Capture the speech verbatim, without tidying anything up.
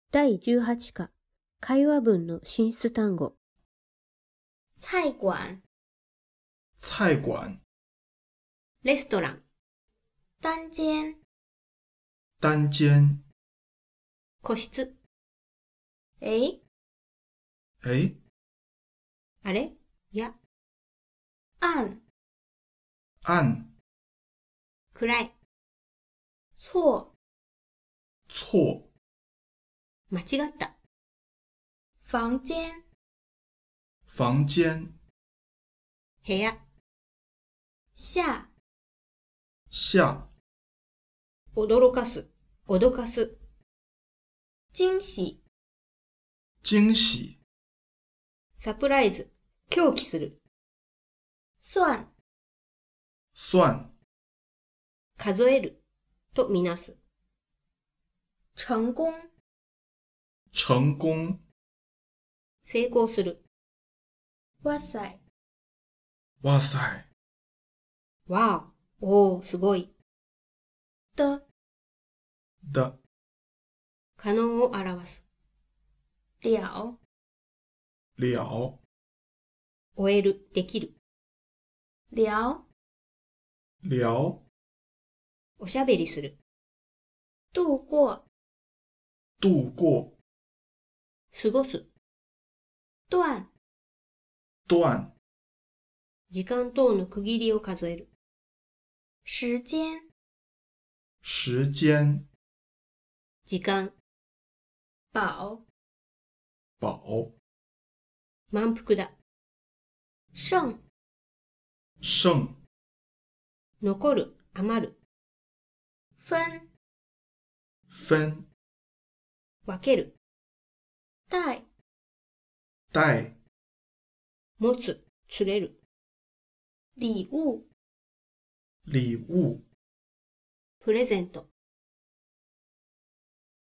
だいじゅうはち課、会話文の進出単語。 菜館、 菜館、 レストラン、 單間、 單間、 個室。 诶、 诶、 あれいや、 暗、 暗、 暗い。 错、 錯、 間違った。 房間、 房間、 部屋。 下、 下、 驚かす、脅かす。 驚喜、 驚喜、 サプライズ、狂気する。 算、 算、 数える、とみなす。 成功、 成功、 成功する。 哇塞、 哇塞、 わお、おー、すごい。 的、 的、 可能を表す。 了、 了、 終える、できる。 了、 了、 おしゃべりする。 度過、 度過、 過ごす。 段、 段、 時間等の区切りを数える。 時間、 時間、 時間。 飽、 飽、 満腹だ。 剩、 剩、 残る、余る。 分、 分、 分ける。 带、 帶、 持つ、連れる。 礼物、 礼物、 プレゼント。